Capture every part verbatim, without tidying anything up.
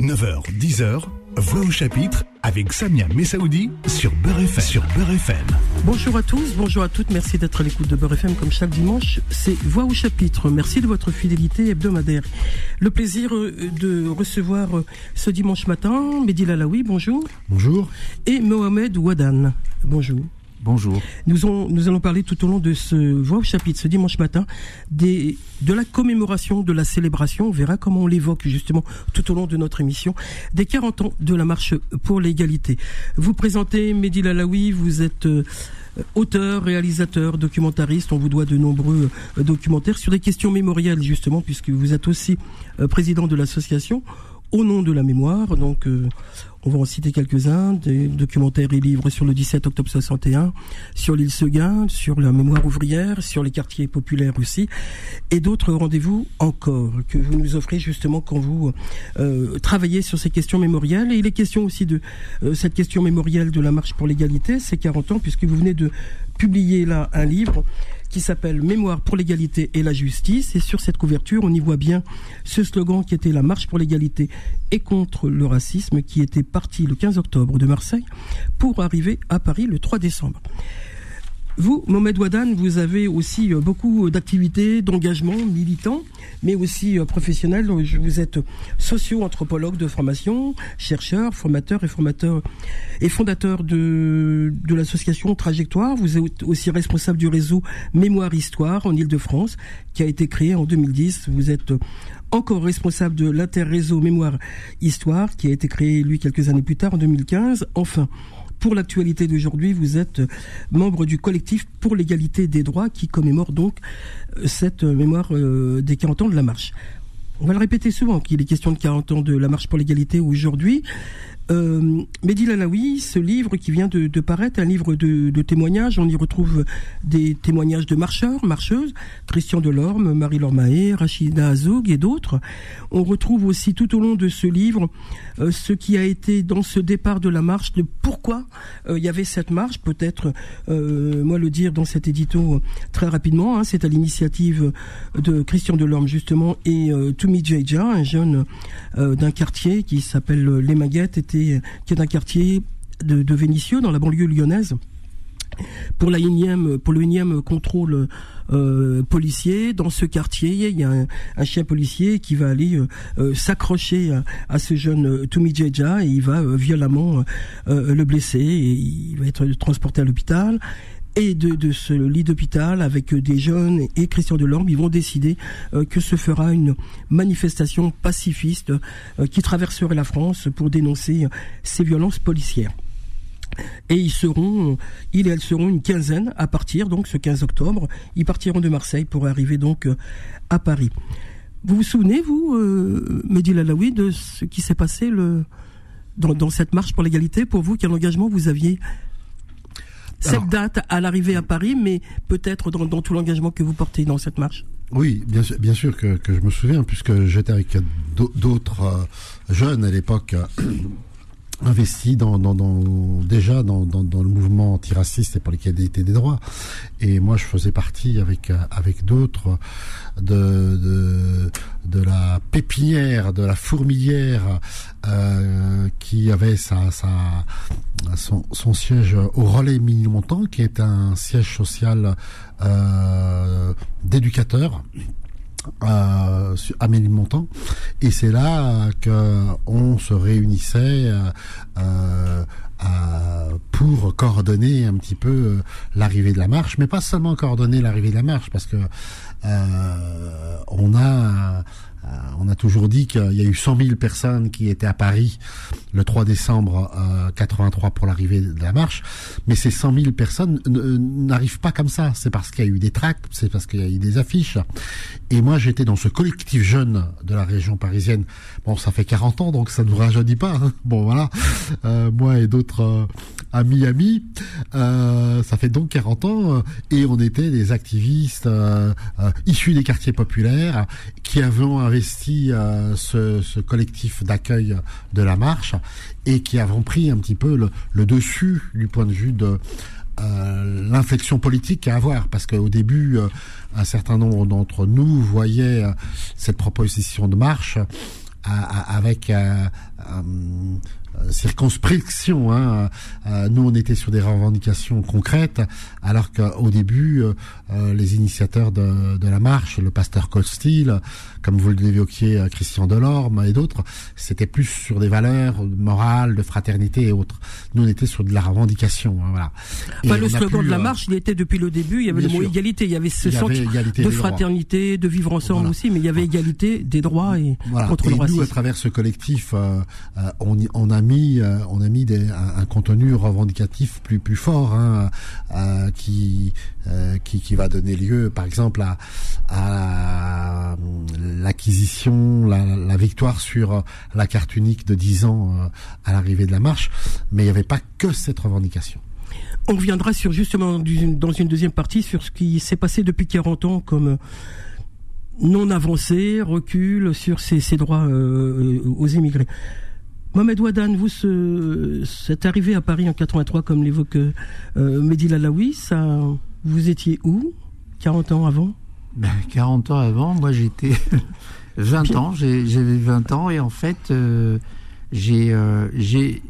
neuf heures, dix heures, Voix au chapitre avec Samia Messaoudi sur Beurre F M. Sur Beurre F M. Bonjour à tous, bonjour à toutes, merci d'être à l'écoute de Beurre F M comme chaque dimanche. C'est Voix au chapitre, merci de votre fidélité hebdomadaire. Le plaisir de recevoir ce dimanche matin Mehdi Lalaoui, bonjour. Bonjour. Et Mohamed Ouadane, bonjour. Bonjour. Nous, on, nous allons parler tout au long de ce Voix au chapitre, ce dimanche matin, des, de la commémoration, de la célébration. On verra comment on l'évoque justement tout au long de notre émission, des quarante ans de la marche pour l'égalité. Vous présentez Mehdi Lalaoui, vous êtes euh, auteur, réalisateur, documentariste. On vous doit de nombreux euh, documentaires sur des questions mémorielles justement, puisque vous êtes aussi euh, président de l'association Au nom de la mémoire. Donc, euh, on va en citer quelques-uns, des documentaires et livres sur le dix-sept octobre soixante et un, sur l'île Seguin, sur la mémoire ouvrière, sur les quartiers populaires aussi, et d'autres rendez-vous encore que vous nous offrez justement quand vous euh, travaillez sur ces questions mémorielles. Et il est question aussi de euh, cette question mémorielle de la marche pour l'égalité, c'est quarante ans, puisque vous venez de publier là un livre qui s'appelle Mémoire pour l'égalité et la justice. Et sur cette couverture, on y voit bien ce slogan qui était la marche pour l'égalité et contre le racisme, qui était parti le quinze octobre de Marseille pour arriver à Paris le trois décembre. Vous, Mohamed Ouadane, vous avez aussi beaucoup d'activités, d'engagement militant, mais aussi professionnel. Vous êtes socio-anthropologue de formation, chercheur, formateur et formateur et fondateur de, de l'association Trajectoire. Vous êtes aussi responsable du réseau Mémoire Histoire en Île-de-France, qui a été créé en deux mille dix. Vous êtes encore responsable de l'interréseau Mémoire Histoire, qui a été créé, lui, quelques années plus tard, en deux mille quinze. Enfin, pour l'actualité d'aujourd'hui, vous êtes membre du collectif pour l'égalité des droits qui commémore donc cette mémoire euh, des quarante ans de la marche. On va le répéter souvent qu'il est question de quarante ans de la marche pour l'égalité aujourd'hui. Euh, Mehdi Lalaoui, ce livre qui vient de, de paraître, un livre de, de témoignages, on y retrouve des témoignages de marcheurs, marcheuses, Christian Delorme, Marie-Laure Mahé, Rachida Azoug et d'autres. On retrouve aussi tout au long de ce livre euh, ce qui a été dans ce départ de la marche, de pourquoi euh, il y avait cette marche, peut-être euh, moi le dire dans cet édito euh, très rapidement, hein, c'est à l'initiative de Christian Delorme justement et euh, Toumi Djeidja, un jeune euh, d'un quartier qui s'appelle Les Maguettes, était qui est un quartier de, de Vénissieux dans la banlieue lyonnaise. Pour la énième, pour le énième contrôle euh, policier dans ce quartier, il y a un, un chien policier qui va aller euh, s'accrocher à, à ce jeune euh, Toumi Djeidja et il va euh, violemment euh, le blesser et il va être transporté à l'hôpital. Et de, de ce lit d'hôpital, avec des jeunes et Christian Delorme, ils vont décider euh, que se fera une manifestation pacifiste euh, qui traverserait la France pour dénoncer euh, ces violences policières. Et ils seront, ils et elles seront une quinzaine à partir, donc ce quinze octobre, ils partiront de Marseille pour arriver donc euh, à Paris. Vous vous souvenez, vous, euh, Mehdi Lalaoui, de ce qui s'est passé le, dans, dans cette marche pour l'égalité? Pour vous, quel engagement vous aviez cette Alors, date à l'arrivée à Paris, mais peut-être dans, dans tout l'engagement que vous portez dans cette marche? Oui, bien sûr, bien sûr que, que je me souviens, puisque j'étais avec d'autres euh, jeunes à l'époque euh, investis dans, dans, dans, déjà dans, dans, dans le mouvement antiraciste et pour l'égalité des droits. Et moi, je faisais partie avec, avec d'autres de, de, de la pépinière, de la fourmilière, euh, qui avait sa, sa, son, son siège au Relais Ménilmontant, qui est un siège social euh, d'éducateurs Euh, à Ménilmontant, et c'est là que on se réunissait euh, euh, pour coordonner un petit peu l'arrivée de la marche, mais pas seulement coordonner l'arrivée de la marche, parce que euh, on a on a toujours dit qu'il y a eu cent mille personnes qui étaient à Paris le trois décembre euh, quatre-vingt-trois pour l'arrivée de la marche, mais ces cent mille personnes n'arrivent pas comme ça. C'est parce qu'il y a eu des tracts, c'est parce qu'il y a eu des affiches. Et moi, j'étais dans ce collectif jeune de la région parisienne. Bon, ça fait quarante ans, donc ça ne nous rajeunit pas. Hein. Bon, voilà. Euh, moi et d'autres euh, amis, amis, euh, ça fait donc quarante ans. Euh, et on était des activistes euh, euh, issus des quartiers populaires qui avons investi euh, ce, ce collectif d'accueil de la marche et qui avons pris un petit peu le, le dessus du point de vue de euh, l'inflexion politique à avoir, parce qu'au début, euh, un certain nombre d'entre nous voyaient euh, cette proposition de marche à, avec euh, euh, circonscription. Hein. Euh, nous, on était sur des revendications concrètes, alors qu'au début, euh, les initiateurs de, de la marche, le pasteur Costil, comme vous l'évoquiez, Christian Delorme et d'autres, c'était plus sur des valeurs morales, de fraternité et autres. Nous, on était sur de la revendication. Hein, voilà. Enfin, le slogan pu, de la marche, il était depuis le début, il y avait le mot sûr. égalité, il y avait ce sentiment de fraternité, de vivre ensemble voilà. aussi, mais il y avait égalité des droits et voilà. contre et le racisme. Nous, à travers ce collectif, euh, euh, on, on a mis, euh, on a mis des, un, un contenu revendicatif plus plus fort, hein, euh, qui, euh, qui qui va donner lieu, par exemple, à, à l'acquisition, la, la victoire sur la carte unique de dix ans euh, à l'arrivée de la marche, mais il n'y avait pas que cette revendication. On reviendra sur justement dans une deuxième partie sur ce qui s'est passé depuis quarante ans comme non avancé, recul sur ces, ces droits euh, aux immigrés. Mohamed Ouadan, vous, ce, cette arrivée à Paris en quatre-vingt-trois, comme l'évoque euh, Mehdi Lalaoui, ça, vous étiez où quarante ans avant? Ben, quarante ans avant, moi j'étais vingt ans, j'ai, j'avais vingt ans et en fait euh, j'ai, euh, j'ai,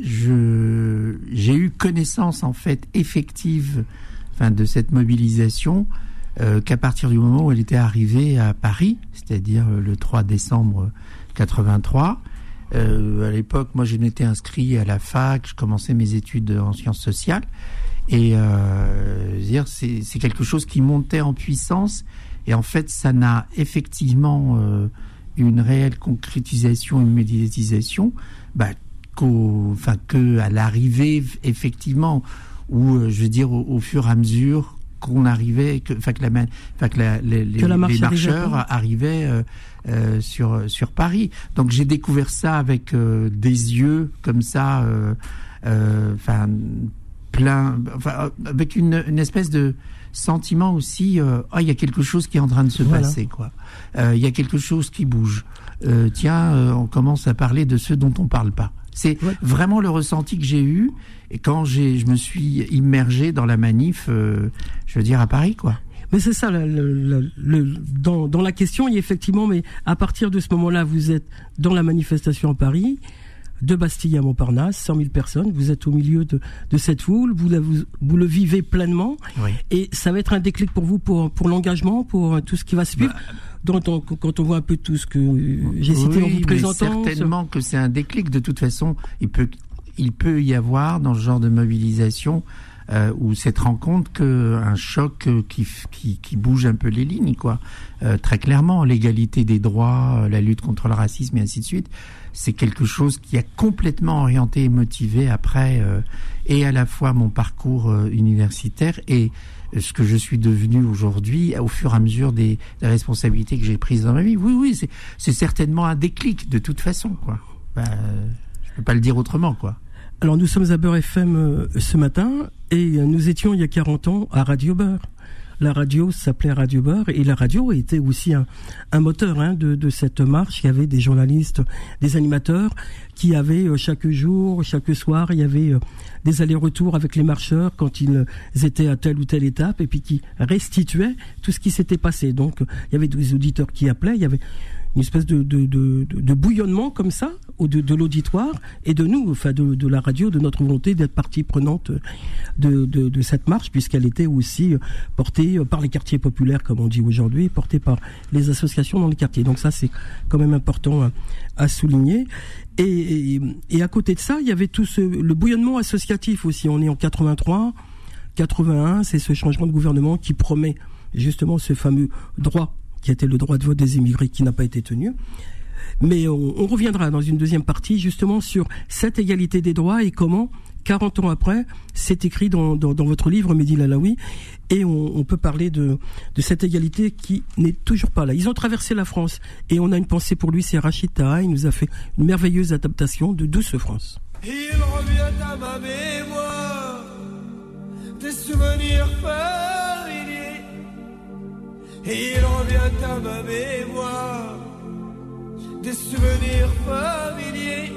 je, j'ai eu connaissance en fait effective enfin, de cette mobilisation euh, qu'à partir du moment où elle était arrivée à Paris, c'est-à-dire le trois décembre quatre-vingt-trois. Euh, à l'époque, moi je m'étais inscrit à la fac, je commençais mes études en sciences sociales. Et euh, dire c'est, c'est quelque chose qui montait en puissance et en fait ça n'a effectivement euh, une réelle concrétisation, une médiatisation, bah, qu'au, enfin que à l'arrivée effectivement où euh, je veux dire au, au fur et à mesure qu'on arrivait, que, enfin que la, enfin que la, les, que la les marcheurs arrivait, arrivaient euh, euh, sur sur Paris. Donc j'ai découvert ça avec euh, des yeux comme ça, euh, euh, enfin. plein, enfin, avec une, une espèce de sentiment aussi, euh, oh, il y a quelque chose qui est en train de se voilà. passer, quoi. Euh, il y a quelque chose qui bouge. Euh, tiens, euh, on commence à parler de ceux dont on parle pas. C'est ouais. vraiment le ressenti que j'ai eu et quand j'ai, je me suis immergé dans la manif, euh, je veux dire à Paris, quoi. Mais c'est ça, le, le, le, dans, dans la question, il y a effectivement, mais à partir de ce moment-là, vous êtes dans la manifestation à Paris. De Bastille à Montparnasse, cent mille personnes, vous êtes au milieu de, de cette foule, vous, la, vous, vous le vivez pleinement, oui. et ça va être un déclic pour vous, pour, pour l'engagement, pour tout ce qui va suivre, bah, dont on, quand on voit un peu tout ce que j'ai cité oui, en vous présentant. Certainement que c'est un déclic, de toute façon, il peut, il peut y avoir dans ce genre de mobilisation euh, ou cette rencontre que un choc qui, qui, qui bouge un peu les lignes, quoi. Euh, très clairement, l'égalité des droits, la lutte contre le racisme et ainsi de suite. C'est quelque chose qui a complètement orienté et motivé après euh, et à la fois mon parcours euh, universitaire et euh, ce que je suis devenu aujourd'hui au fur et à mesure des, des responsabilités que j'ai prises dans ma vie. Oui, oui, c'est, c'est certainement un déclic de toute façon, quoi. Bah, je peux pas le dire autrement, quoi. Alors nous sommes à Beurre F M euh, ce matin et euh, nous étions il y a quarante ans à Radio Beurre. La radio s'appelait Radio Beurre et la radio était aussi un, un moteur hein, de, de cette marche. Il y avait des journalistes, des animateurs qui avaient euh, chaque jour, chaque soir, il y avait euh, des allers-retours avec les marcheurs quand ils étaient à telle ou telle étape et puis qui restituaient tout ce qui s'était passé. Donc il y avait des auditeurs qui appelaient, il y avait une espèce de, de, de, de bouillonnement comme ça de, de l'auditoire et de nous, enfin de, de la radio, de notre volonté d'être partie prenante de, de, de cette marche puisqu'elle était aussi portée par les quartiers populaires comme on dit aujourd'hui, portée par les associations dans les quartiers. Donc ça c'est quand même important à, à souligner. Et, et, et à côté de ça, il y avait tout ce, le bouillonnement associatif aussi. On est en quatre-vingt-trois, quatre-vingt-un, c'est ce changement de gouvernement qui promet justement ce fameux droit qui était le droit de vote des immigrés qui n'a pas été tenu. Mais on, on reviendra dans une deuxième partie justement sur cette égalité des droits et comment, quarante ans après, c'est écrit dans, dans, dans votre livre, Mehdi Lalaoui, et on, on peut parler de, de cette égalité qui n'est toujours pas là. Ils ont traversé la France et on a une pensée pour lui, c'est Rachid Taha, il nous a fait une merveilleuse adaptation de Douce France. Il revient à ma mémoire des souvenirs familiers. Et il revient à ma mémoire des souvenirs familiers.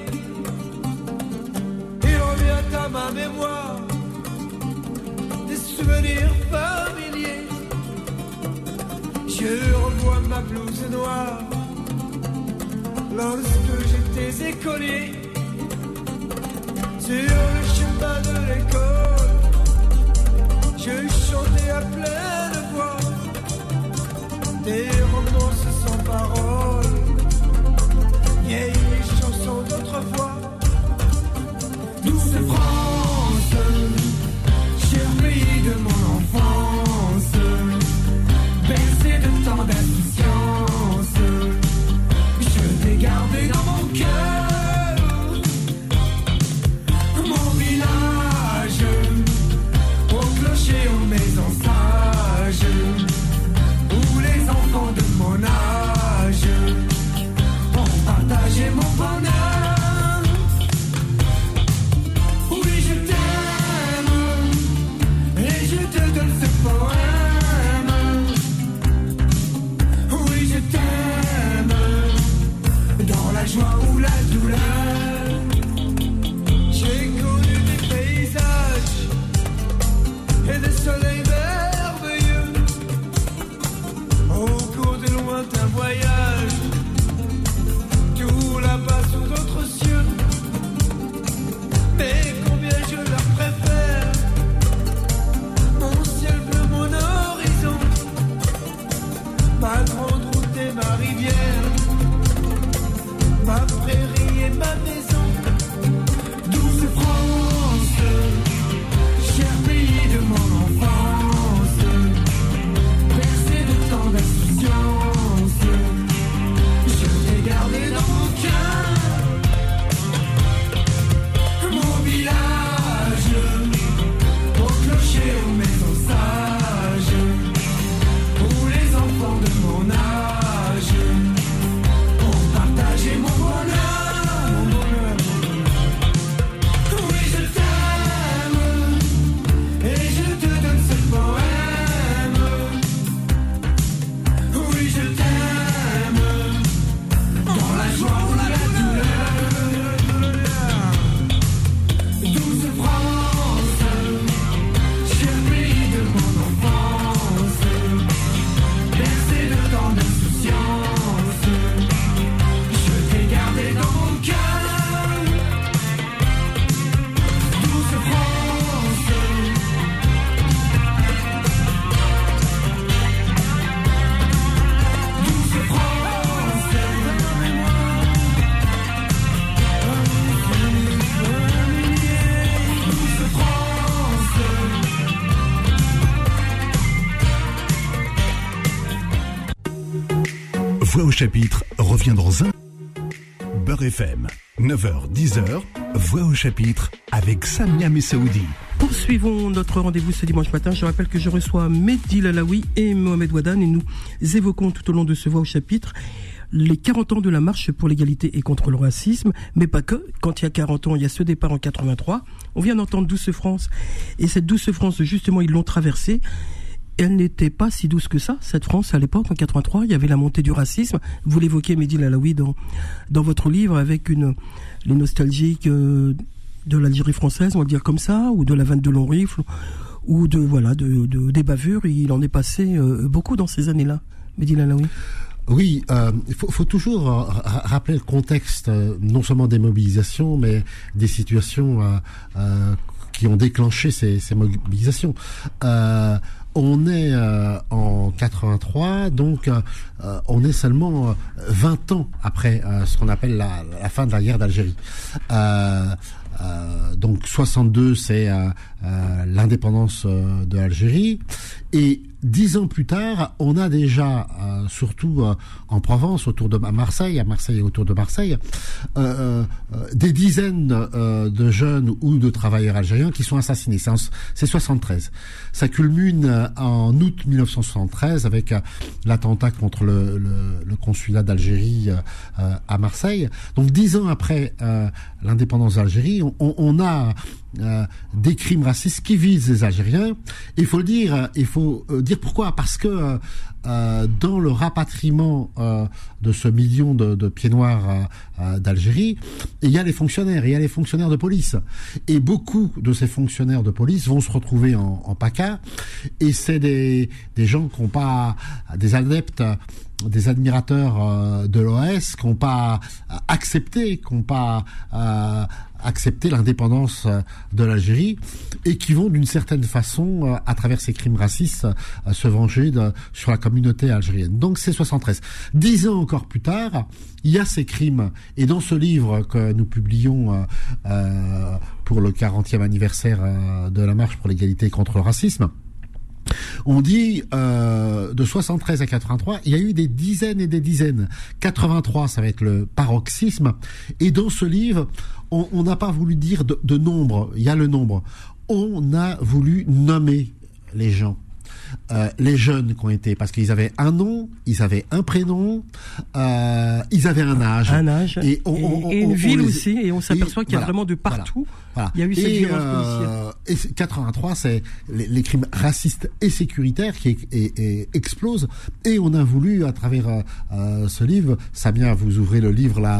Il revient à ma mémoire des souvenirs familiers. Je revois ma blouse noire lorsque j'étais écolier. Sur le chemin de l'école, je chantais à pleine voix des romances sans paroles, vieilles chansons d'autrefois. Douce France, cher pays de mon enfance, bercé de tant d'insouciance, je t'ai gardé dans mon cœur. Mon village, au clocher, aux maisons sages, où les enfants de mon âge ont partagé mon bonheur. Oui, je t'aime, et je te donne ce poème. Oui, je t'aime, dans la joie ou la douleur. J'ai connu des paysages et des soleils merveilleux au cours de lointains voyages, tout là-bas sous d'autres cieux. Mais combien je leur préfère mon ciel bleu, mon horizon, ma grande route et ma rivière, ma prairie et ma maison. Douce France, cher pays de mon enfance, bercé de tant d'insouciance, je t'ai gardé dans mon cœur. Mon village, au clocher, aux maisons sages, où les enfants de mon âge ont partagé mon bonheur, mon bonheur, mon bonheur. Oui, je t'aime, et je te donne ce poème. Oui, je t'aime, dans la joie ou la douleur. Douce France, cher pays de mon enfance, bercé de tant d'insouciance, je t'ai gardé dans mon cœur. Douce France, douce France, donne-moi douce France. Voix au chapitre revient dans un... Beurre F M, neuf heures dix heures, Voix au chapitre avec Samia Messaoudi. Poursuivons notre rendez-vous ce dimanche matin. Je rappelle que je reçois Mehdi Lalaoui et Mohamed Ouadan et nous évoquons tout au long de ce Voix au chapitre les quarante ans de la marche pour l'égalité et contre le racisme, mais pas que. Quand il y a quarante ans, il y a ce départ en quatre-vingt-trois. On vient d'entendre Douce France. Et cette Douce France, justement, ils l'ont traversée. Elle n'était pas si douce que ça, cette France, à l'époque, en quatre-vingt-trois. Il y avait la montée du racisme. Vous l'évoquez, Mehdi Lalaoui, dans, dans votre livre, avec une, les nostalgiques euh, de l'Algérie française, on va le dire comme ça, ou de la vingt-deux long rifle, ou de, voilà, de, de, des bavures. Il en est passé euh, beaucoup dans ces années-là, Mehdi Lalaoui. Oui, euh, il faut, faut toujours euh, rappeler le contexte, euh, non seulement des mobilisations, mais des situations euh, euh, qui ont déclenché ces, ces mobilisations. Euh, on est euh, en quatre-vingt-trois, donc euh, on est seulement vingt ans après euh, ce qu'on appelle la, la fin de la guerre d'Algérie. Euh, Euh, donc soixante-deux, c'est euh, euh, l'indépendance euh, de l'Algérie. Et dix ans plus tard, on a déjà, euh, surtout euh, en Provence, autour de Marseille, à Marseille et autour de Marseille, euh, euh, des dizaines euh, de jeunes ou de travailleurs algériens qui sont assassinés. C'est, en, c'est soixante-treize. Ça culmine en août mille neuf cent soixante-treize avec euh, l'attentat contre le, le, le consulat d'Algérie euh, à Marseille. Donc dix ans après euh, l'indépendance d'Algérie, on, on a euh, des crimes racistes qui visent les Algériens. Il faut le dire, il faut euh, dire pourquoi, parce que euh, euh, dans le rapatriement euh, de ce million de, de pieds noirs euh, euh, d'Algérie, il y a les fonctionnaires, il y a les fonctionnaires de police, et beaucoup de ces fonctionnaires de police vont se retrouver en, en PACA, et c'est des des gens qui n'ont pas, des adeptes, des admirateurs euh, de l'O A S, qui n'ont pas accepté, qui n'ont pas euh, accepté l'indépendance de l'Algérie, et qui vont d'une certaine façon, euh, à travers ces crimes racistes, euh, se venger de, sur la communauté algérienne. Donc c'est soixante-treize. Dix ans encore plus tard, il y a ces crimes, et dans ce livre que nous publions euh, euh, pour le quarantième anniversaire euh, de la marche pour l'égalité contre le racisme, on dit euh, de soixante-treize à quatre-vingt-trois, il y a eu des dizaines et des dizaines. quatre-vingt-trois, ça va être le paroxysme. Et dans ce livre, on n'a pas voulu dire de, de nombre. Il y a le nombre. On a voulu nommer les gens. Euh, les jeunes qui ont été, parce qu'ils avaient un nom, ils avaient un prénom, euh, ils avaient un âge, un âge, et, on, et, on, et une on, ville on les... aussi, et on s'aperçoit qu'il y a voilà, vraiment de partout. Voilà. Il y a eu cette et, violence euh, policière. Et quatre-vingt-trois, c'est les, les crimes racistes et sécuritaires qui et, et, explosent. Et on a voulu, à travers euh, ce livre, Samia, vous ouvrez le livre là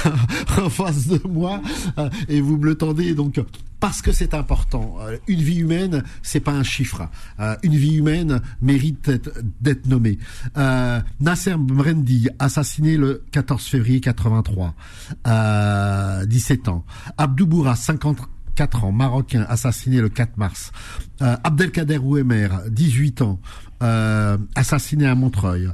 en face de moi euh, et vous me le tendez donc. Parce que c'est important. Une vie humaine, c'est pas un chiffre. Euh, une vie humaine mérite d'être, d'être nommée. Euh, Nasser Mrendi, assassiné le quatorze février quatre-vingt-trois, euh, dix-sept ans. Abdou Boura, cinquante-quatre ans, marocain, assassiné le quatre mars. Euh, Abdelkader Ouemer, dix-huit ans, euh, assassiné à Montreuil.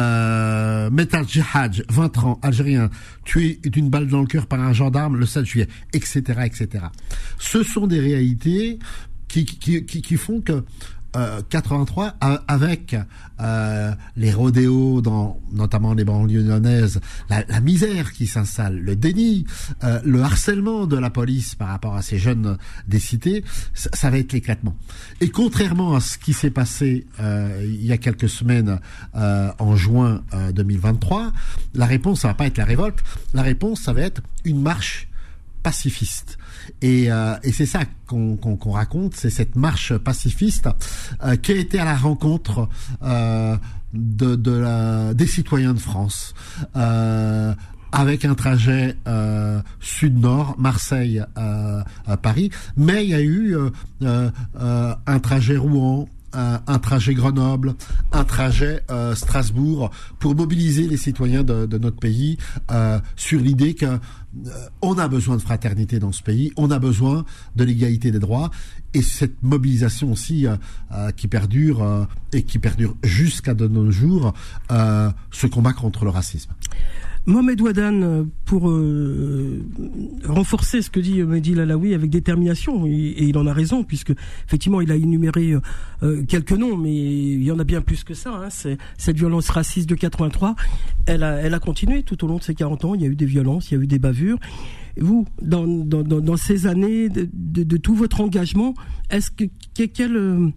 Euh, Metal Djihad, vingt ans, algérien, tué d'une balle dans le cœur par un gendarme le sept juillet, et cetera, et cetera. Ce sont des réalités qui, qui, qui, qui font que Euh, quatre-vingt-trois, avec euh, les rodéos dans notamment les banlieues lyonnaises, la, la misère qui s'installe, le déni, euh, le harcèlement de la police par rapport à ces jeunes des cités, ça, ça va être l'éclatement. Et contrairement à ce qui s'est passé euh, il y a quelques semaines euh, en juin euh, deux mille vingt-trois, la réponse, ça va pas être la révolte, la réponse, ça va être une marche pacifiste. Et, euh, et c'est ça qu'on, qu'on, qu'on raconte, c'est cette marche pacifiste euh, qui a été à la rencontre euh, de, de la, des citoyens de France, euh, avec un trajet euh, sud-nord, Marseille, euh, à Paris, mais il y a eu euh, euh, un trajet Rouen, Un, un trajet Grenoble, un trajet euh, Strasbourg, pour mobiliser les citoyens de, de notre pays euh, sur l'idée que euh, on a besoin de fraternité dans ce pays, on a besoin de l'égalité des droits, et cette mobilisation aussi euh, euh, qui perdure euh, et qui perdure jusqu'à de nos jours, euh, ce combat contre le racisme. Mohamed Ouadan, pour euh, renforcer ce que dit Mehdi Lalaoui avec détermination, et, et il en a raison, puisque effectivement il a énuméré euh, quelques noms, mais il y en a bien plus que ça. Hein. C'est, cette violence raciste de quatre-vingt-trois, elle a, elle a continué tout au long de ces quarante ans. Il y a eu des violences, il y a eu des bavures. Vous, dans, dans, dans, dans ces années de, de, de tout votre engagement, est-ce que quel euh,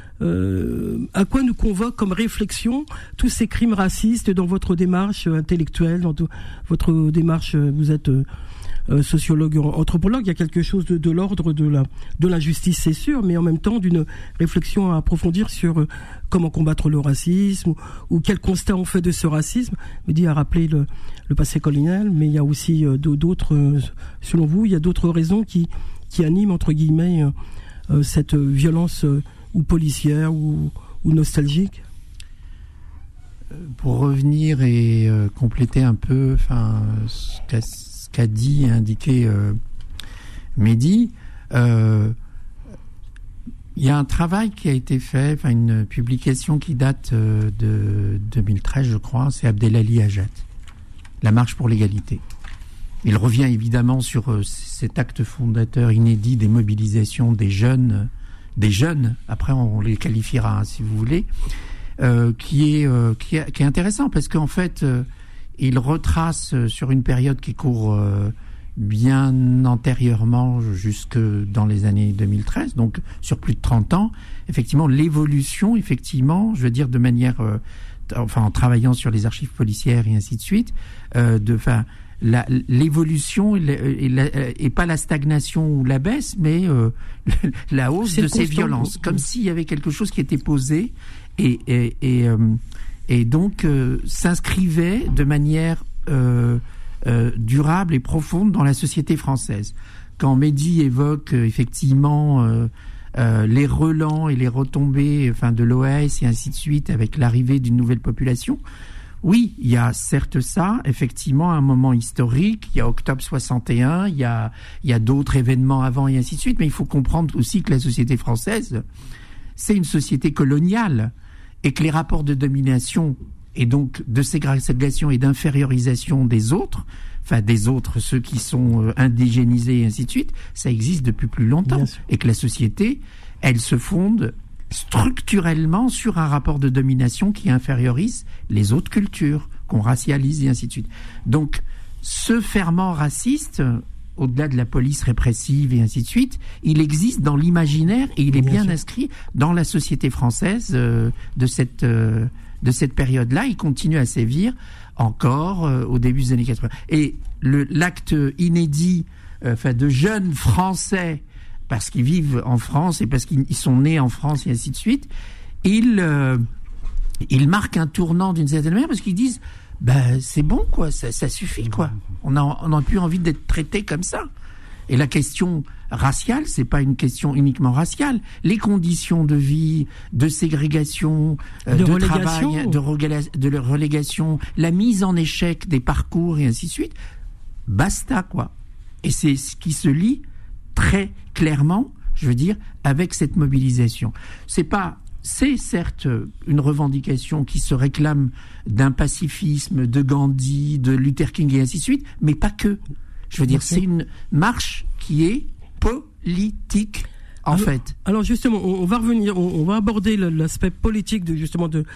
Euh, à quoi nous convoque comme réflexion tous ces crimes racistes dans votre démarche intellectuelle, dans tout, votre démarche, vous êtes euh, sociologue, anthropologue, il y a quelque chose de, de l'ordre de la, de la justice, c'est sûr, mais en même temps d'une réflexion à approfondir sur euh, comment combattre le racisme, ou, ou quel constat on fait de ce racisme. Mehdi a rappelé le, le passé colonial, mais il y a aussi euh, d'autres, euh, selon vous, il y a d'autres raisons qui, qui animent, entre guillemets, euh, euh, cette violence euh, ou policière ou, ou nostalgique. Pour revenir et euh, compléter un peu, enfin, ce qu'a, ce qu'a dit et indiqué euh, Mehdi, euh, il y a un travail qui a été fait, enfin une publication qui date euh, de deux mille treize, je crois, c'est Abdelali Hajat, La marche pour l'égalité. Il revient évidemment sur euh, cet acte fondateur inédit des mobilisations des jeunes, des jeunes, après on les qualifiera hein, si vous voulez, euh, qui est euh, qui est qui est intéressant parce qu'en fait euh, il retrace euh, sur une période qui court euh, bien antérieurement jusque dans les années deux mille treize, donc sur plus de trente ans, effectivement l'évolution, effectivement, je veux dire de manière, euh, enfin en travaillant sur les archives policières et ainsi de suite, euh, de, enfin la, l'évolution et, la, et pas la stagnation ou la baisse, mais euh, la hausse c'est de ces violences, comme s'il y avait quelque chose qui était posé et, et, et, euh, et donc euh, s'inscrivait de manière euh, euh, durable et profonde dans la société française. Quand Mehdi évoque euh, effectivement euh, euh, les relents et les retombées enfin, de l'O A S et ainsi de suite avec l'arrivée d'une nouvelle population, oui, il y a certes ça, effectivement, un moment historique, il y a octobre soixante et un, il y a, il y a d'autres événements avant et ainsi de suite, mais il faut comprendre aussi que la société française, c'est une société coloniale et que les rapports de domination et donc de ségrégation et d'infériorisation des autres, enfin des autres, ceux qui sont indigénisés et ainsi de suite, ça existe depuis plus longtemps et que la société, elle se fonde structurellement sur un rapport de domination qui infériorise les autres cultures, qu'on racialise et ainsi de suite. Donc, ce ferment raciste, au-delà de la police répressive et ainsi de suite, il existe dans l'imaginaire et il est bien, bien inscrit dans la société française euh, de cette euh, de cette période-là. Il continue à sévir encore euh, au début des années quatre-vingts. Et le, l'acte inédit, euh, enfin, de jeunes Français, parce qu'ils vivent en France et parce qu'ils sont nés en France et ainsi de suite, ils, euh, ils marquent un tournant d'une certaine manière parce qu'ils disent ben, c'est bon, quoi, ça, ça suffit, quoi. On n'a on a plus envie d'être traité comme ça. Et la question raciale, c'est pas une question uniquement raciale. Les conditions de vie, de ségrégation, euh, de, de travail, de, relégation, de relégation, la mise en échec des parcours et ainsi de suite, basta, quoi. Et c'est ce qui se lie très clairement, je veux dire, avec cette mobilisation. C'est pas, c'est certes une revendication qui se réclame d'un pacifisme, de Gandhi, de Luther King et ainsi de suite, mais pas que. Je veux dire, c'est une marche qui est politique, en alors, fait. Alors justement, on, on va revenir, on, on va aborder l'aspect politique de justement de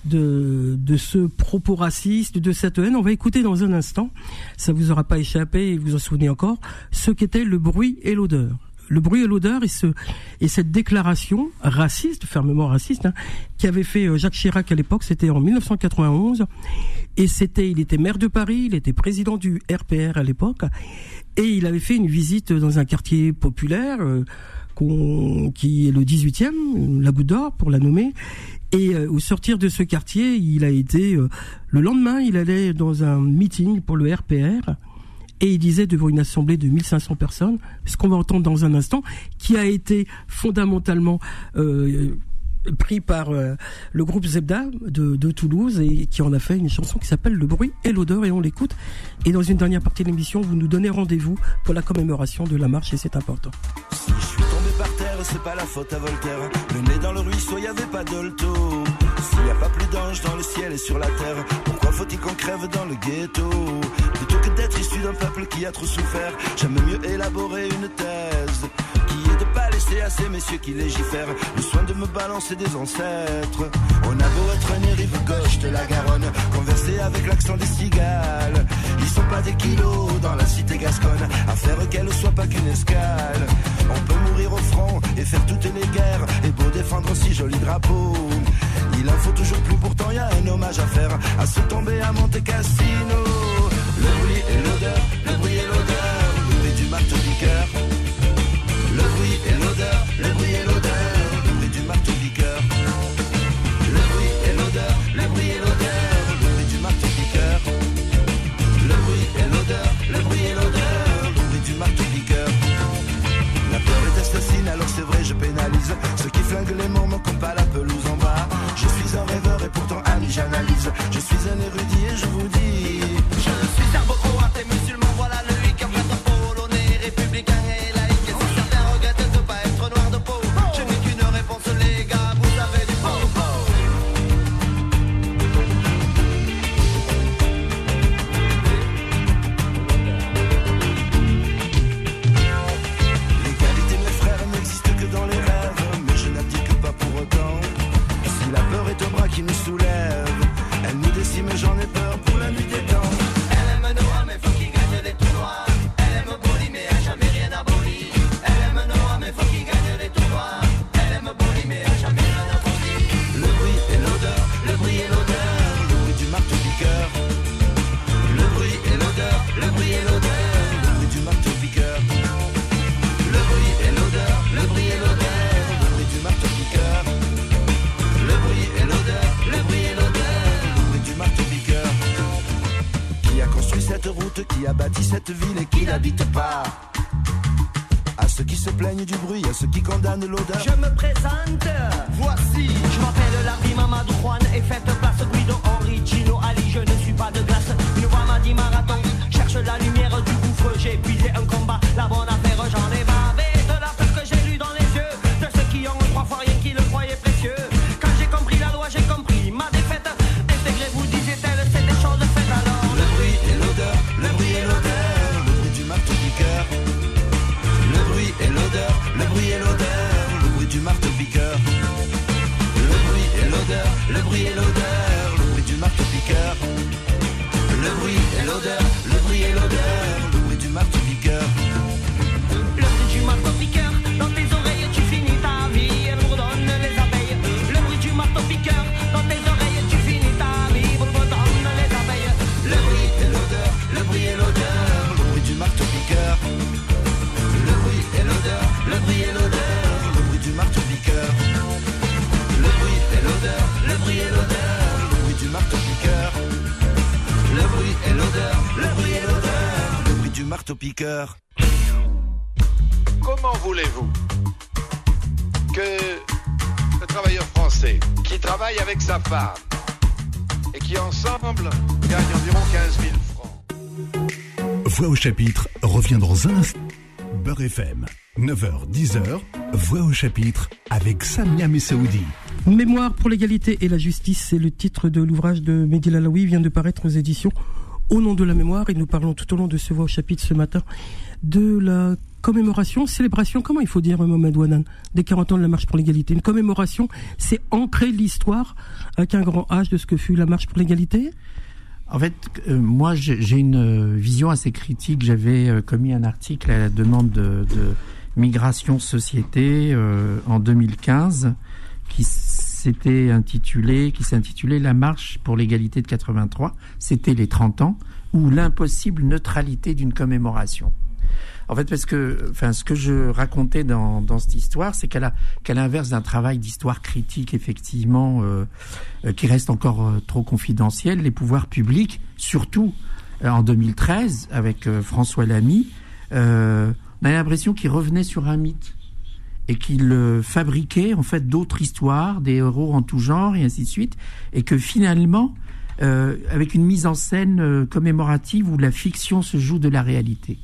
de de ce propos raciste, de cette haine. On va écouter dans un instant, ça vous aura pas échappé, et vous en souvenez encore, ce qu'était le bruit et l'odeur. Le bruit et l'odeur et ce et cette déclaration raciste, fermement raciste, hein, qu'avait fait Jacques Chirac à l'époque, c'était en mille neuf cent quatre-vingt-onze, et c'était, il était maire de Paris, il était président du R P R à l'époque, et il avait fait une visite dans un quartier populaire euh, qu'on, qui est le dix-huitième, la Goutte d'Or pour la nommer, et euh, au sortir de ce quartier, il a été euh, le lendemain, il allait dans un meeting pour le R P R. Et il disait devant une assemblée de mille cinq cents personnes, ce qu'on va entendre dans un instant, qui a été fondamentalement euh, pris par euh, le groupe Zebda de, de Toulouse et qui en a fait une chanson qui s'appelle Le bruit et l'odeur, et on l'écoute. Et dans une dernière partie de l'émission, vous nous donnez rendez-vous pour la commémoration de la marche et c'est important. Si je suis tombé par terre, c'est pas la faute à Voltaire. Le nez dans le ruisseau, y avait pas d'olto. S'il n'y a pas plus d'anges dans le ciel et sur la terre, pourquoi faut-il qu'on crève dans le ghetto? Plutôt que d'être issu d'un peuple qui a trop souffert, j'aime mieux élaborer une thèse qui est de pas laisser à ces messieurs qui légifèrent le soin de me balancer des ancêtres. On a beau être né rive gauche de la Garonne, converser avec l'accent des cigales, ils sont pas des kilos dans la cité gasconne, à faire qu'elle soit pas qu'une escale. On peut mourir au front et faire toutes les guerres, et beau défendre si joli drapeau, il en faut toujours plus, pourtant y a un hommage à faire à se tomber à Monte Cassino. Le bruit et l'odeur, le bruit et l'odeur, le bruit du marteau-piqueur. Le bruit et l'odeur, le bruit et l'odeur, le bruit du marteau-piqueur. Le bruit et l'odeur, le bruit et l'odeur, le bruit du marteau-piqueur. Le bruit et l'odeur, le bruit et l'odeur, le bruit du marteau-piqueur. La peur est assassine, alors c'est vrai je pénalise ceux qui flinguent les morts, comme pas la pelouse en bas. Je suis un rêveur et pourtant ami j'analyse. Je suis un érudit et je vous dis, je suis serbo-croate et musulman. cette ville et qui n'habite pas. À ceux qui se plaignent du bruit, à ceux qui condamnent l'odeur. Je me présente, voici. Je m'appelle Larry Mamadou Juan et faites place Guido Henri Gino Ali. Je ne suis pas de glace, une voix m'a dit marathon. Cherche la lumière du gouffre, j'ai épuisé un combat. La bonne affaire, j'en ai bavé de la peur que j'ai lu dans les yeux de ceux qui ont trois fois rien qui le croyaient précieux. Quand j'ai compris la loi, j'ai compris ma défaite. Intégrez-vous, disait-elle, c'est des choses faites alors. Le bruit et l'odeur, le bruit et l'odeur, le bruit du marteau-piqueur. Le bruit et l'odeur, le bruit et l'odeur, le bruit du marteau-piqueur. Le bruit et l'odeur, le bruit et l'odeur, le bruit du marteau-piqueur. Le bruit et l'odeur, le bruit et l'odeur, le bruit du marteau-piqueur. Le bruit du marteau-piqueur, dans tes oreilles tu finis ta vie, elle bourdonne les abeilles. Le bruit du marteau-piqueur, dans tes oreilles tu finis ta vie, bourdonne les abeilles. Le bruit et l'odeur, le bruit et l'odeur, le bruit du marteau-piqueur. Le bruit et l'odeur, le bruit et l'odeur, le bruit du marteau-piqueur. Le bruit et l'odeur, le bruit et l'odeur, le bruit du marteau-piqueur. Le bruit et l'odeur, le bruit et l'odeur, le bruit du marteau-piqueur. Comment voulez-vous que le travailleur français qui travaille avec sa femme et qui ensemble gagne environ quinze mille francs. Voix au chapitre revient dans un instant. Beurre F M, neuf heures dix heures, Voix au chapitre avec Samia Messaoudi. Mémoire pour l'égalité et la justice, c'est le titre de l'ouvrage de Mehdi Lalaoui, il vient de paraître aux éditions Au nom de la mémoire, et nous parlons tout au long de ce Voix au chapitre ce matin de la commémoration, célébration, comment il faut dire, Mohamed Ouadan, des quarante ans de la marche pour l'égalité. Une commémoration, c'est ancrer l'histoire avec un grand H de ce que fut la marche pour l'égalité. En fait, euh, moi, j'ai, j'ai une euh, vision assez critique. J'avais euh, commis un article à la demande de, de Migration Société euh, en deux mille quinze qui s'était intitulé, qui s'intitulait La marche pour l'égalité de quatre-vingt-trois. C'était les trente ans ou l'impossible neutralité d'une commémoration. En fait, parce que, enfin, ce que je racontais dans, dans cette histoire, c'est qu'à, la, qu'à l'inverse d'un travail d'histoire critique, effectivement, euh, euh, qui reste encore euh, trop confidentiel, les pouvoirs publics, surtout euh, en deux mille treize, avec euh, François Lamy, euh, on a l'impression qu'ils revenaient sur un mythe et qu'ils euh, fabriquaient en fait d'autres histoires, des héros en tout genre et ainsi de suite, et que finalement, euh, avec une mise en scène euh, commémorative où la fiction se joue de la réalité.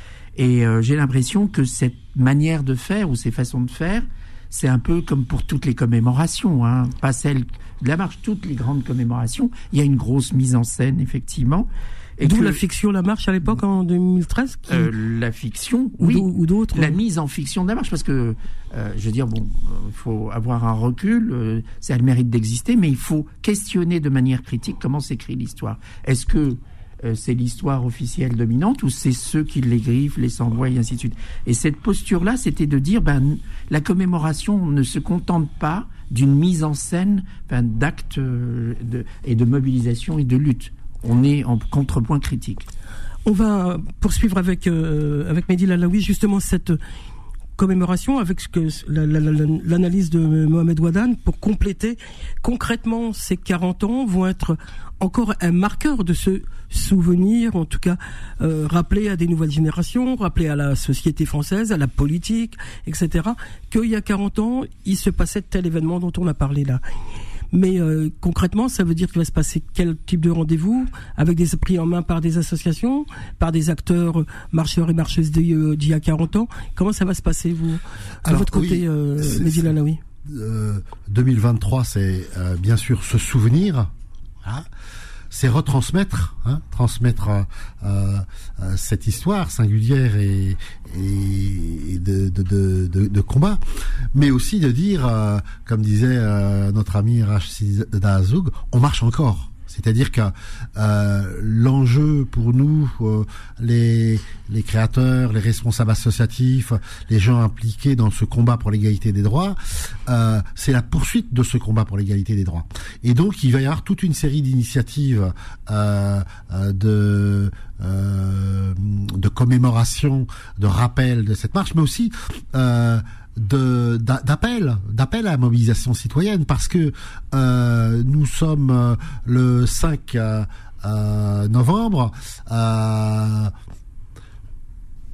Et euh, j'ai l'impression que cette manière de faire ou ces façons de faire, c'est un peu comme pour toutes les commémorations, hein, pas celle de la marche, toutes les grandes commémorations. Il y a une grosse mise en scène, effectivement. Et D'où que, la fiction La Marche à l'époque en deux mille treize qui... euh, La fiction, ou oui, d'au- ou d'autres. la mise en fiction de la marche, parce que, euh, je veux dire, bon, il faut avoir un recul, euh, ça a le mérite d'exister, mais il faut questionner de manière critique comment s'écrit l'histoire. Est-ce que euh, c'est l'histoire officielle dominante ou c'est ceux qui l'écrivent, les s'envoient et ainsi de suite. Et cette posture-là, c'était de dire, ben, la commémoration ne se contente pas d'une mise en scène, ben, d'actes euh, de, et de mobilisation et de lutte. On est en contrepoint critique. On va poursuivre avec euh, avec Mehdi Lalaoui justement cette commémoration avec ce que la, la, la, l'analyse de Mohamed Ouadan pour compléter concrètement ces quarante ans vont être encore un marqueur de ce souvenir, en tout cas euh, rappeler à des nouvelles générations, rappeler à la société française, à la politique, et cetera, qu'il y a quarante ans, il se passait tel événement dont on a parlé là. Mais euh, concrètement, ça veut dire qu'il va se passer quel type de rendez-vous, avec des pris en main par des associations, par des acteurs euh, marcheurs et marcheuses d'il euh, d'il y a quarante ans. Comment ça va se passer, vous, de Alors, votre côté, oui, euh, c'est- Mehdi Lalaoui? Euh, deux mille vingt-trois, c'est euh, bien sûr se souvenir, hein, c'est retransmettre, hein, transmettre euh, euh, cette histoire singulière et, et, et de, de, de, de, de combat, mais aussi de dire, euh, comme disait euh, notre ami Rachida Azoug, on marche encore. C'est-à-dire que euh, l'enjeu pour nous, euh, les, les créateurs, les responsables associatifs, les gens impliqués dans ce combat pour l'égalité des droits, euh, c'est la poursuite de ce combat pour l'égalité des droits. Et donc, il va y avoir toute une série d'initiatives euh, euh, de, euh, de commémoration, de rappel de cette marche, mais aussi euh, de d'a- d'appel d'appel à la mobilisation citoyenne, parce que euh, nous sommes euh, le cinq euh, euh, novembre, euh,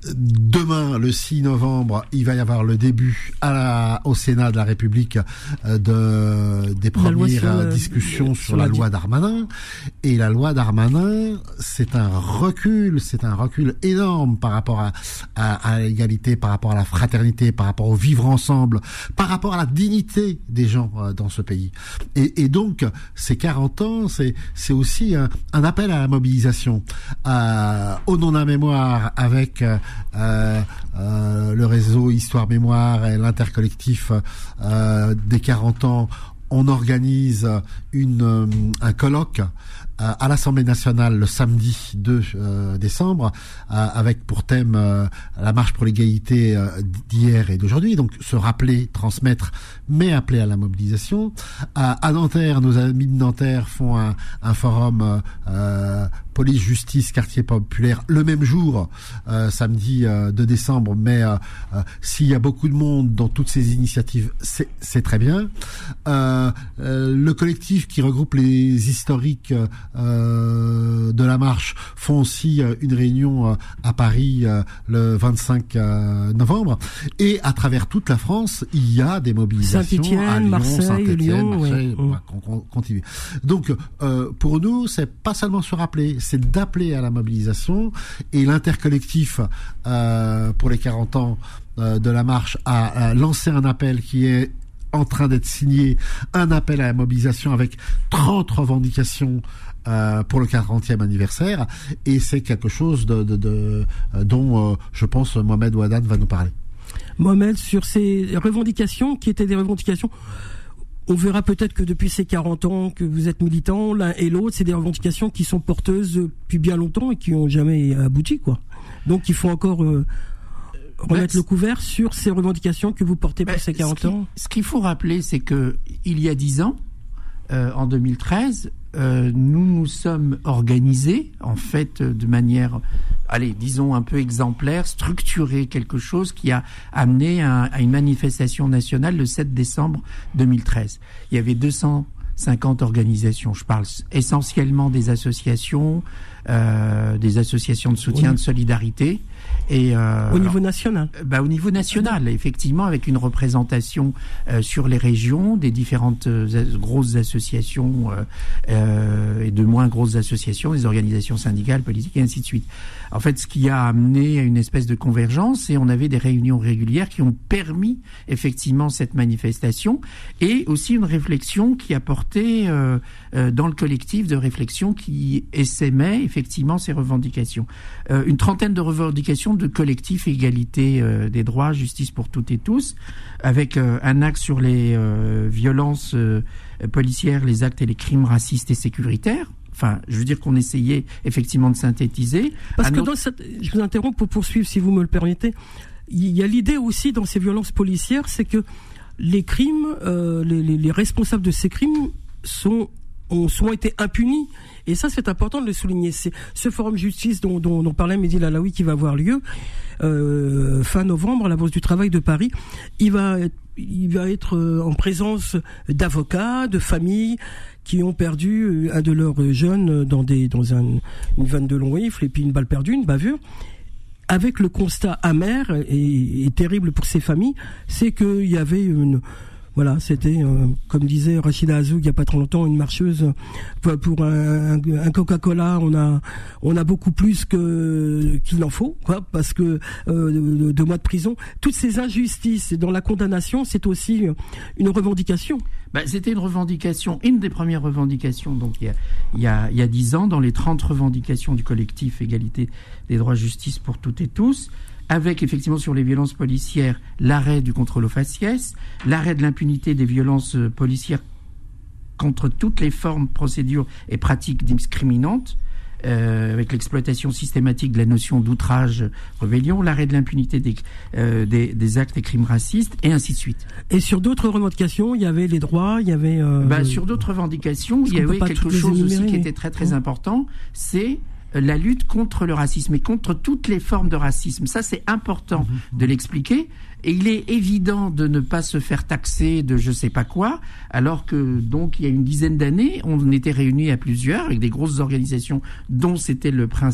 Demain, le six novembre, il va y avoir le début à la, au Sénat de la République euh, de, des premières sur discussions le, sur, sur la, la loi Darmanin. Et la loi Darmanin, c'est un recul, c'est un recul énorme par rapport à, à, à l'égalité, par rapport à la fraternité, par rapport au vivre ensemble, par rapport à la dignité des gens euh, dans ce pays. Et, et donc, ces quarante ans, c'est, c'est aussi un, un appel à la mobilisation. Euh, au nom d'un mémoire avec euh, Euh, euh, le réseau Histoire Mémoire et l'intercollectif euh, des quarante ans, on organise une, euh, un colloque euh, à l'Assemblée nationale le samedi deux euh, décembre euh, avec pour thème euh, la marche pour l'égalité euh, d'hier et d'aujourd'hui, donc se rappeler, transmettre, mais appeler à la mobilisation. À, à Nanterre, nos amis de Nanterre font un, un forum euh, police, justice, quartier populaire le même jour, euh, samedi euh, deux décembre, mais euh, euh, s'il y a beaucoup de monde dans toutes ces initiatives, c'est, c'est très bien. Euh, euh, le collectif qui regroupe les historiques euh, de la marche font aussi euh, une réunion euh, à Paris euh, le vingt-cinq novembre, et à travers toute la France, il y a des mobilisations Saint-Étienne, à Lyon, Marseille, Saint-Étienne, Lyon, Marseille, oui. on, on continue. Donc, euh, pour nous, c'est pas seulement se rappeler, c'est d'appeler à la mobilisation, et l'intercollectif euh, pour les quarante ans euh, de la marche a, a lancé un appel qui est en train d'être signé, un appel à la mobilisation avec trente revendications euh, pour le quarantième anniversaire, et c'est quelque chose de, de, de, euh, dont euh, je pense Mohamed Ouadan va nous parler. Mohamed, sur ces revendications qui étaient des revendications, on verra peut-être que depuis ces quarante ans que vous êtes militants, l'un et l'autre, c'est des revendications qui sont porteuses depuis bien longtemps et qui n'ont jamais abouti, quoi. Donc il faut encore euh, remettre bah, le couvert sur ces revendications que vous portez pour bah, ces quarante ce qui, ans. Ce qu'il faut rappeler, c'est que il y a dix ans, euh, en deux mille treize, euh, nous nous sommes organisés, en fait, de manière, allez, disons un peu exemplaire, structuré quelque chose qui a amené à, à une manifestation nationale le sept décembre deux mille treize. Il y avait deux cent cinquante organisations. Je parle essentiellement des associations, euh, des associations de soutien, oui. de solidarité. Et euh, au niveau national. Bah, au niveau national, effectivement, avec une représentation euh, sur les régions des différentes euh, grosses associations euh, euh, et de moins grosses associations, des organisations syndicales, politiques et ainsi de suite. En fait, ce qui a amené à une espèce de convergence, et on avait des réunions régulières qui ont permis effectivement cette manifestation, et aussi une réflexion qui a porté euh, euh, dans le collectif de réflexion qui essaimait effectivement ces revendications. Euh, une trentaine de revendications de collectif égalité euh, des droits, justice pour toutes et tous, avec euh, un axe sur les euh, violences euh, policières, les actes et les crimes racistes et sécuritaires. Enfin, je veux dire qu'on essayait effectivement de synthétiser. Parce que notre... dans cette, je vous interromps pour poursuivre, si vous me le permettez. Il y a l'idée aussi dans ces violences policières, c'est que les crimes, euh, les, les, les responsables de ces crimes sont ont souvent été impunis. Et ça, c'est important de le souligner. C'est ce forum justice dont, dont, dont parlait Mehdi Lalaoui qui va avoir lieu euh, fin novembre à la Bourse du Travail de Paris. Il va être, il va être en présence d'avocats, de familles qui ont perdu un de leurs jeunes dans des dans un, une vanne de long rifle et puis une balle perdue, une bavure. Avec le constat amer et, et terrible pour ces familles, c'est qu'il y avait une Voilà, c'était, euh, comme disait Rachida Azoug il n'y a pas trop longtemps, une marcheuse. Pour, pour un, un Coca-Cola, on a, on a beaucoup plus que qu'il en faut, quoi, parce que euh, deux mois de prison. Toutes ces injustices dans la condamnation, c'est aussi une revendication. Bah, c'était une revendication, une des premières revendications, donc il y a, il y a, il y a dix ans, dans les trente revendications du collectif Égalité des droits, justice pour toutes et tous. Avec effectivement sur les violences policières l'arrêt du contrôle aux faciès, l'arrêt de l'impunité des violences policières contre toutes les formes, procédures et pratiques discriminantes, euh, avec l'exploitation systématique de la notion d'outrage, rébellion, l'arrêt de l'impunité des, euh, des, des actes et crimes racistes, et ainsi de suite. Et sur d'autres revendications, il y avait les droits, il y avait... Euh, bah, sur d'autres revendications, il y avait quelque chose aussi qui était très très mmh. important, c'est la lutte contre le racisme et contre toutes les formes de racisme. Ça, c'est important mmh. de l'expliquer. Et il est évident de ne pas se faire taxer de je sais pas quoi, alors que, donc, il y a une dizaine d'années, on était réunis à plusieurs, avec des grosses organisations dont c'était le principe,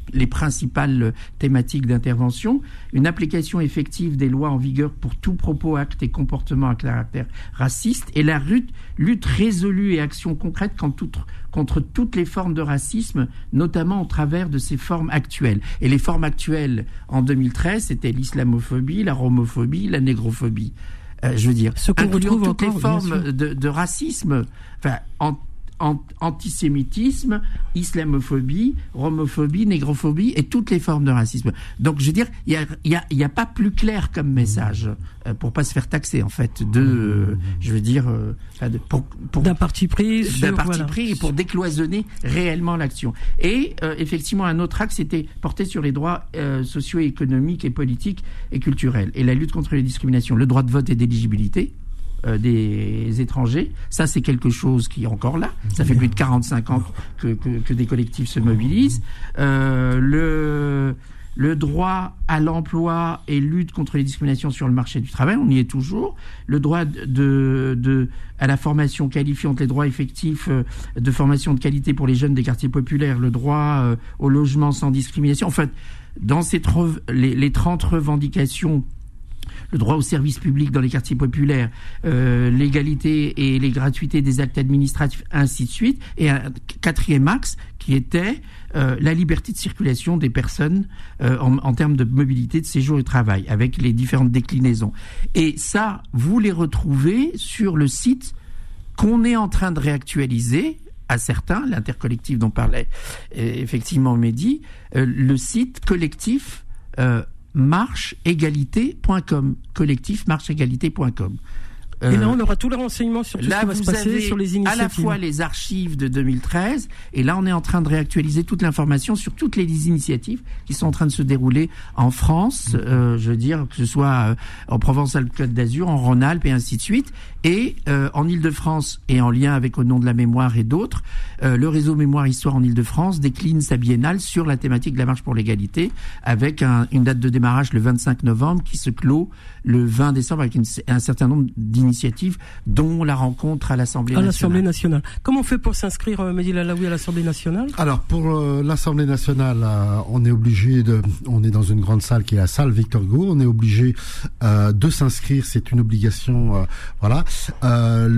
les principales thématiques d'intervention, une application effective des lois en vigueur pour tout propos, acte et comportement à caractère raciste, et la lutte, lutte résolue et action concrète contre, contre toutes les formes de racisme, notamment au travers de ces formes actuelles. Et les formes actuelles, en deux mille treize, c'était l'islamophobie, la romophobie, la négrophobie. Euh, je veux dire, Ce qu'on incluant retrouve toutes encore, les bien formes sûr. de, de racisme, enfin, en, en- antisémitisme, islamophobie, romophobie, négrophobie et toutes les formes de racisme. Donc, je veux dire, il y a, il y a, il y a pas plus clair comme message euh, pour pas se faire taxer en fait de, euh, je veux dire, euh, enfin, de- pour, pour D'un parti pris. d'un sur- parti voilà. pris et pour décloisonner réellement l'action. Et euh, effectivement, un autre axe était porté sur les droits euh, socio-économiques et politiques et culturels et la lutte contre les discriminations, le droit de vote et d'éligibilité euh, des étrangers. Ça, c'est quelque chose qui est encore là. Ça fait plus de quarante-cinq ans que, que, que des collectifs se mobilisent. Euh, le le droit à l'emploi et lutte contre les discriminations sur le marché du travail, on y est toujours. Le droit de, de, de à la formation qualifiante, les droits effectifs euh, de formation de qualité pour les jeunes des quartiers populaires, le droit euh, au logement sans discrimination. En fait, dans ces tre- les, les trente revendications, le droit au service public dans les quartiers populaires, euh, l'égalité et les gratuités des actes administratifs, ainsi de suite. Et un quatrième axe qui était euh, la liberté de circulation des personnes euh, en, en termes de mobilité, de séjour et de travail, avec les différentes déclinaisons. Et ça, vous les retrouvez sur le site qu'on est en train de réactualiser à certains, l'intercollectif dont parlait euh, effectivement Mehdi, euh, le site collectif euh, marche égalité point com, collectif marche égalité point com. Et là, on aura tous les renseignements sur tout ce Là, qui va se vous passer avez sur les à initiatives. la fois les archives de deux mille treize, et là, on est en train de réactualiser toute l'information sur toutes les initiatives qui sont en train de se dérouler en France, euh, je veux dire, que ce soit euh, en Provence-Alpes-Côte d'Azur, en Rhône-Alpes et ainsi de suite, et euh, en Île-de-France, et en lien avec Au nom de la mémoire et d'autres, euh, le réseau Mémoire Histoire en Île-de-France décline sa biennale sur la thématique de la marche pour l'égalité, avec un, une date de démarrage le vingt-cinq novembre qui se clôt le vingt décembre avec une, un certain nombre d'initiatives, dont la rencontre à l'Assemblée À nationale. l'Assemblée nationale. Comment on fait pour s'inscrire, euh, Mehdi Lalaoui, à l'Assemblée nationale? Alors pour euh, l'Assemblée nationale, euh, on est obligé de, on est dans une grande salle qui est la salle Victor Hugo. On est obligé euh, de s'inscrire, c'est une obligation. Euh, voilà. Euh,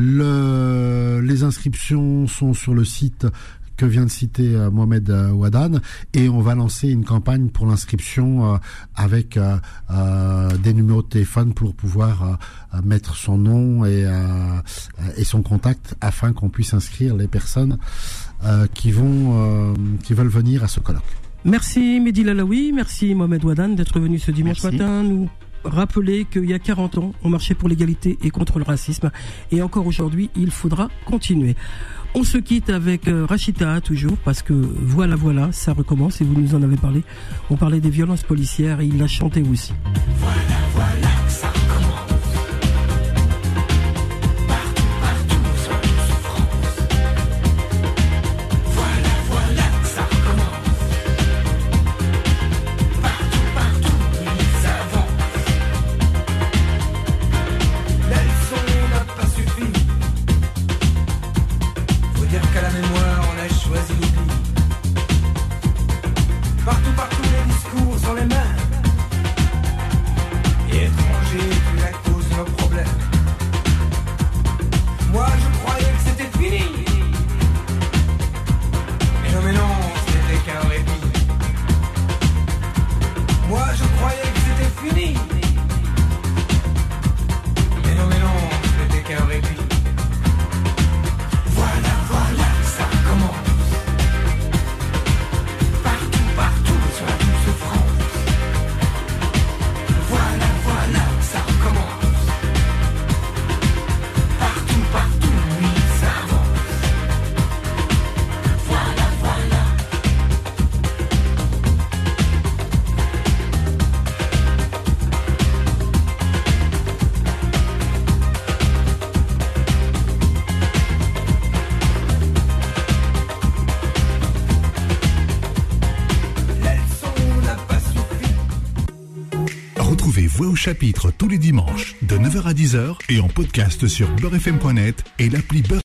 le, les inscriptions sont sur le site que vient de citer euh, Mohamed euh, Ouadan, et on va lancer une campagne pour l'inscription euh, avec euh, euh, des numéros de téléphone pour pouvoir euh, mettre son nom et, euh, et son contact afin qu'on puisse inscrire les personnes euh, qui vont euh, qui veulent venir à ce colloque. Merci Mehdi Lalaoui, merci Mohamed Ouadan d'être venu ce dimanche Merci. matin nous rappeler qu'il y a quarante ans, on marchait pour l'égalité et contre le racisme. Et encore aujourd'hui, il faudra continuer. On se quitte avec euh, Rachida, toujours, parce que voilà, voilà, ça recommence, et vous nous en avez parlé. On parlait des violences policières, et il l'a chanté aussi. Voilà, voilà, ça recommence. Partout, partout, soit de souffrance. Voilà, voilà, ça recommence. Partout, partout, ils avancent. La leçon n'a pas suffi. Faut dire qu'à la mémoire, on a choisi l'oubli. Partout, partout, les discours sont les mêmes. Et étranger, tu la cause de nos problèmes. Moi, je croyais que c'était fini. Mais non, mais non, c'était qu'un répit. Moi, je croyais que c'était fini. Mais non, mais non, c'était qu'un répit. Voilà, voilà, ça commence. Partout, partout, soit une souffrance. Voilà, voilà, ça recommence. Partout, partout, oui, ça avance. Voilà, voilà. La leçon n'a pas suffi. Retrouvez Voix au chapitre tous les dimanches de neuf heures à dix heures et en podcast sur beurre f m point net et l'appli Beurre